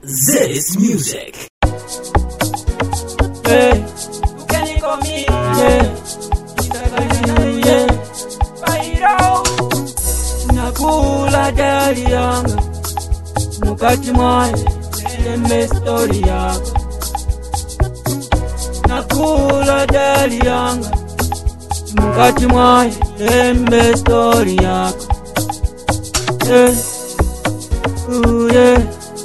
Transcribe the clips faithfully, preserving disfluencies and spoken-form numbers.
This music. Hey, you can call me. Yeah, yeah. Bairo, nakula dali yanga, mukati mwae tembe story yako. Nakula dali yanga, mukati mwae tembe story yako. Yeah, ooh yeah.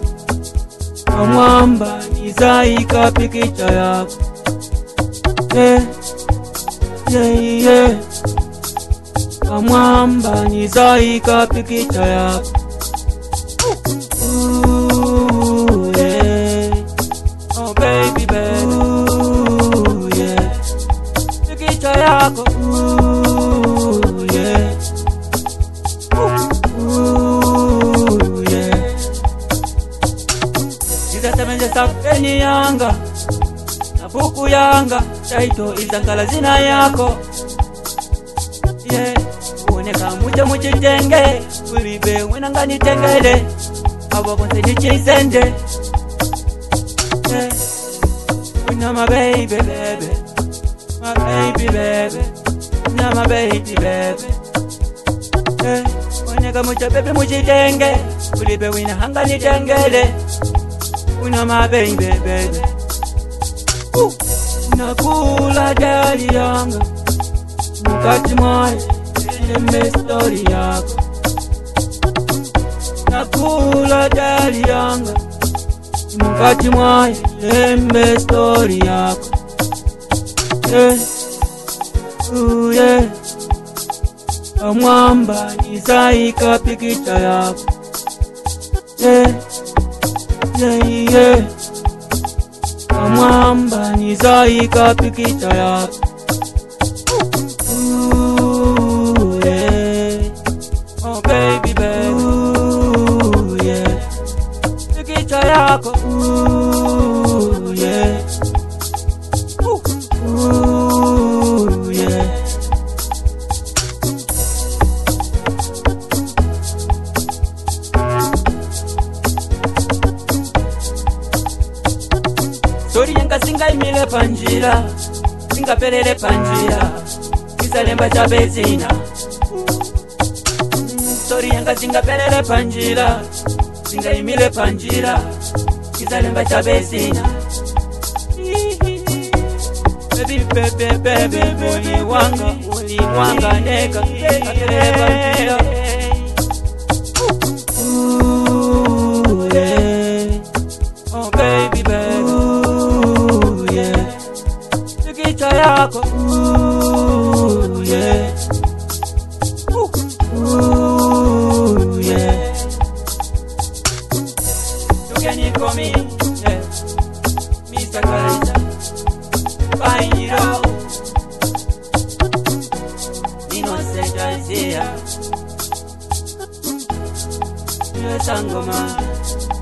Amwamba nizaika pikicha yako. Yeah, yeah, yeah. Amwamba nizaika pikicha yako. Ooh, yeah. Oh baby, baby. Ooh, yeah. Pikicha yako. Ooh, yeah. Ooh, yeah. Izatemenje sapeni yanga, na buku yanga, taito izangala zina yako. Yeah, uoneka muje mujitenge, ulibe wenanga nitengele, abo bonse nichisende. Yeah, una my baby baby, my baby baby, una my baby baby. Yeah, uoneka muje baby mujitenge, ulibe wenanga nitengele. Una my baby baby. Ooh. Nakula dali yanga, mukati mwae tembe story yako. Nakula dali yanga, mukati mwae tembe story yako. Yeah, ooh yeah. Amwamba nizaika pikicha yako. Yeah, yeah, yeah. Amwamba nizaika pikicha yako. Ooh, yeah. Oh baby, baby. Ooh, yeah. Pikicha yako. Ooh, yeah. Ooh, yeah. Story yanga singa imile panjira, singa perele panjira, kizalemba cha bezina. Story yanga singa perele panjira, singa imile panjira, kizalemba cha bezina. Baby baby baby uli wanga, uli wanga neka, akele panjira. Ooh yeah. Oh baby baby. Pikicha yako. Ooh yeah. Ooh yeah. You can call me, yeah, Mister Kaiser. Bairo, innocent Isaiah. Yes, Angoma.